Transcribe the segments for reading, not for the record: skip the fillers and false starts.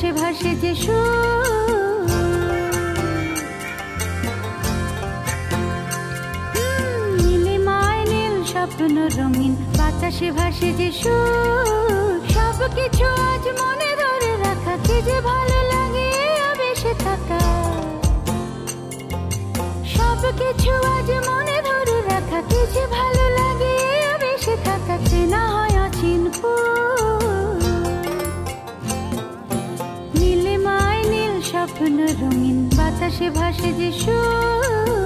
বাতাসে ভাসে যে সুর, নীলিমায় নীল স্বপ্ন রঙিন বাতাসে ভাসে যে সুর। সবকিছু আজ মনে ধরে রাখা কি যে ভালো লাগে আবেশে থাকা, সবকিছু আজ মনে ধরে রাখা কি যে ভালো লাগে আবেশে থাকা। চেনা হয় অচিন ফুল, নীলিমায় নীল স্বপ্ন রঙিন বাতাসে ভাসে যে সুর।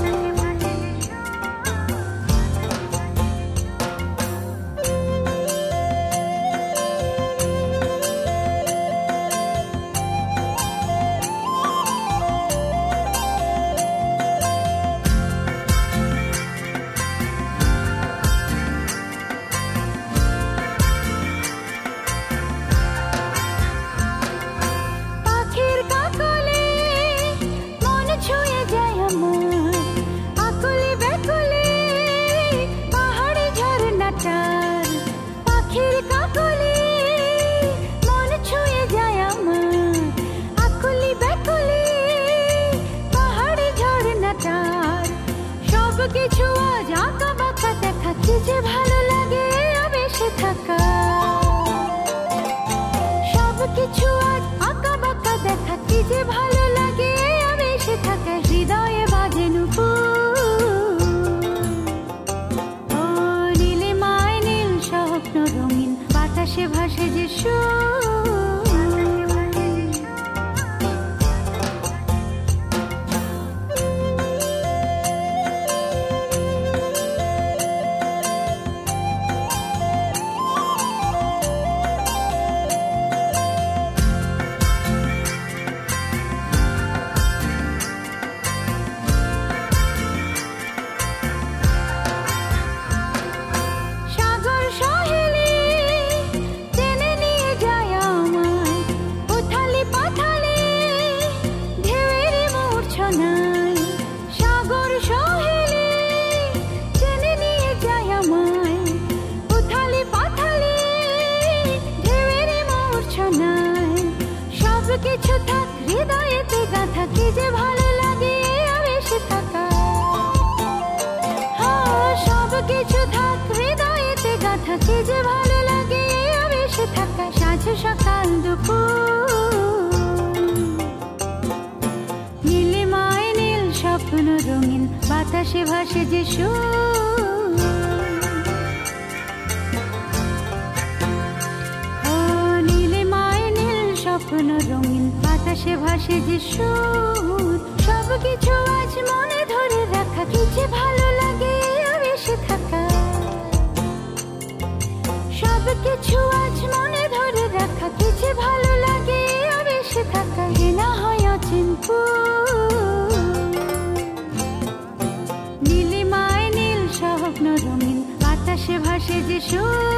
কিছু আজ আঁকা বাঁকা দেখা কি যে ভালো লাগে আবেশে থাকা, সবকিছু আজ আঁকা বাঁকা দেখা কি যে ভালো লাগে আবেশে থাকা। হৃদয়ে বাজে নুপুর, ও নীলিমায় নীল স্বপ্ন রঙিন বাতাসে ভাসে যে সুর। কিছু থাক হৃদয়েতে গাঁথা কি যে ভালো লাগে আবেশে থাকা, সব কিছু থাক হৃদয়েতে গাঁথা কি যে ভালো লাগে আবেশে থাকা। সাঁঝ সকাল দুপুর, নীলিমায় নীল স্বপ্ন রঙিন বাতাসে ভাসে যে সুর। স্বপ্ন রঙিন বাতাসে ভাসে যে সুর, সবকিছু আজ মনে ধরে রাখা কি যে ভালো লাগে আবেশে থাকা, সবকিছু আজ মনে ধরে রাখা কি যে ভালো লাগে আবেশে থাকা। হেনা হয় অচিন ফুল, নীলিমায় নীল স্বপ্ন রঙিন বাতাসে ভাসে যে সুর।